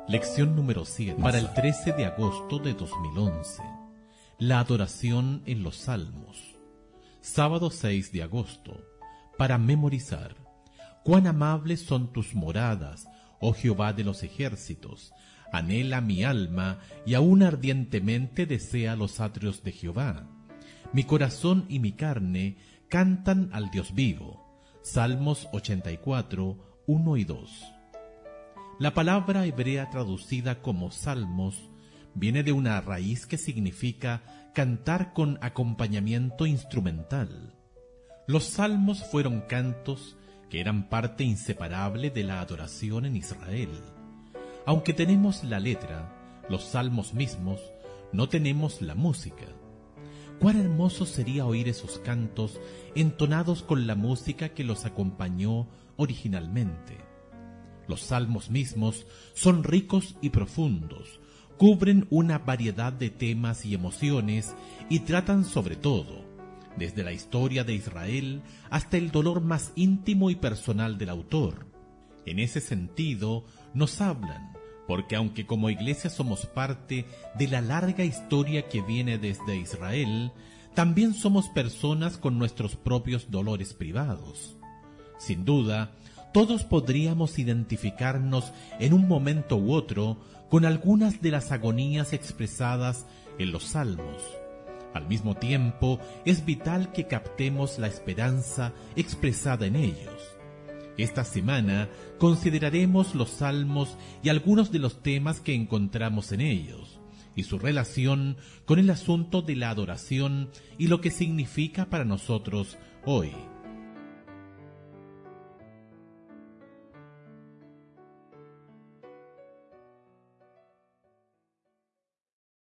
Lección número 7 para el 13 de agosto de 2011. La adoración en los Salmos. Sábado 6 de agosto. Para memorizar. Cuán amables son tus moradas, oh Jehová de los ejércitos. Anhela mi alma y aún ardientemente desea los atrios de Jehová. Mi corazón y mi carne cantan al Dios vivo. Salmos 84, 1 y 2. La palabra hebrea traducida como salmos viene de una raíz que significa cantar con acompañamiento instrumental. Los salmos fueron cantos que eran parte inseparable de la adoración en Israel. Aunque tenemos la letra, los salmos mismos, no tenemos la música. Cuán hermoso sería oír esos cantos entonados con la música que los acompañó originalmente. Los salmos mismos son ricos y profundos, cubren una variedad de temas y emociones y tratan sobre todo, desde la historia de Israel hasta el dolor más íntimo y personal del autor. En ese sentido, nos hablan, porque aunque como iglesia somos parte de la larga historia que viene desde Israel, también somos personas con nuestros propios dolores privados. Sin duda, todos podríamos identificarnos en un momento u otro con algunas de las agonías expresadas en los salmos. Al mismo tiempo, es vital que captemos la esperanza expresada en ellos. Esta semana consideraremos los salmos y algunos de los temas que encontramos en ellos, y su relación con el asunto de la adoración y lo que significa para nosotros hoy.